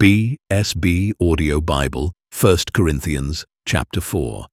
BSB Audio Bible, 1 Corinthians chapter 4.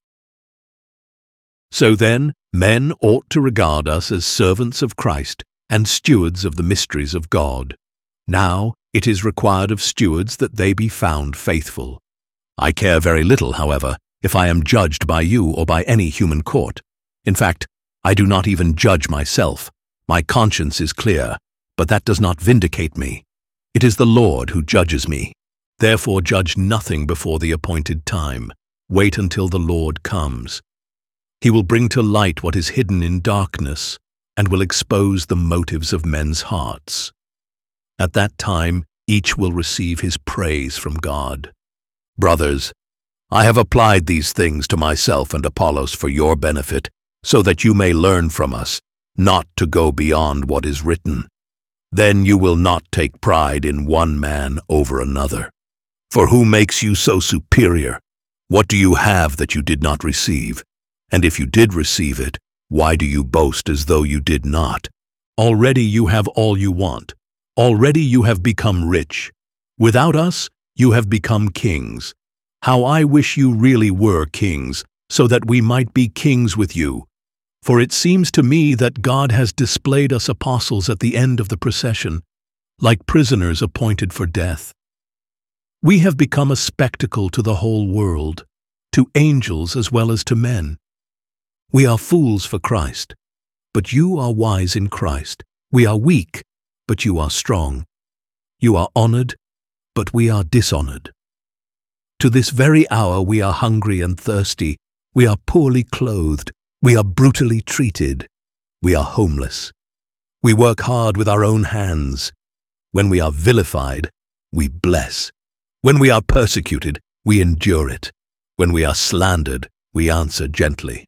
So then, men ought to regard us as servants of Christ and stewards of the mysteries of God. Now, it is required of stewards that they be found faithful. I care very little, however, if I am judged by you or by any human court. In fact, I do not even judge myself. My conscience is clear, but that does not vindicate me. It is the Lord who judges me. Therefore judge nothing before the appointed time. Wait until the Lord comes. He will bring to light what is hidden in darkness and will expose the motives of men's hearts. At that time, each will receive his praise from God. Brothers, I have applied these things to myself and Apollos for your benefit, so that you may learn from us, not to go beyond what is written. Then you will not take pride in one man over another. For who makes you so superior? What do you have that you did not receive? And if you did receive it, why do you boast as though you did not? Already you have all you want. Already you have become rich. Without us, you have become kings. How I wish you really were kings, so that we might be kings with you. For it seems to me that God has displayed us apostles at the end of the procession, like prisoners appointed for death. We have become a spectacle to the whole world, to angels as well as to men. We are fools for Christ, but you are wise in Christ. We are weak, but you are strong. You are honored, but we are dishonored. To this very hour we are hungry and thirsty. We are poorly clothed. We are brutally treated. We are homeless. We work hard with our own hands. When we are vilified, we bless. When we are persecuted, we endure it. When we are slandered, we answer gently.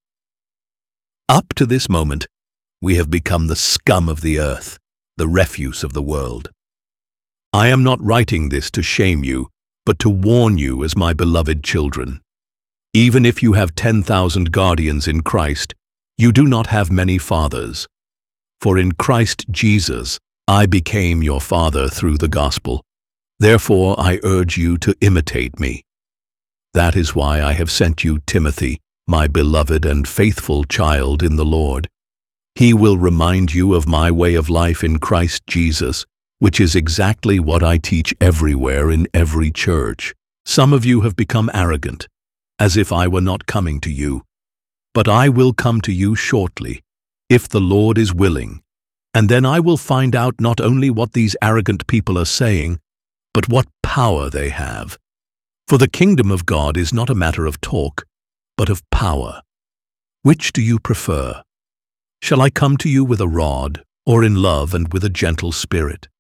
Up to this moment, we have become the scum of the earth, the refuse of the world. I am not writing this to shame you, but to warn you as my beloved children. Even if you have 10,000 guardians in Christ, you do not have many fathers. For in Christ Jesus, I became your father through the gospel. Therefore, I urge you to imitate me. That is why I have sent you Timothy, my beloved and faithful child in the Lord. He will remind you of my way of life in Christ Jesus, which is exactly what I teach everywhere in every church. Some of you have become arrogant, as if I were not coming to you. But I will come to you shortly, if the Lord is willing, and then I will find out not only what these arrogant people are saying, but what power they have. For the kingdom of God is not a matter of talk, but of power. Which do you prefer? Shall I come to you with a rod, or in love and with a gentle spirit?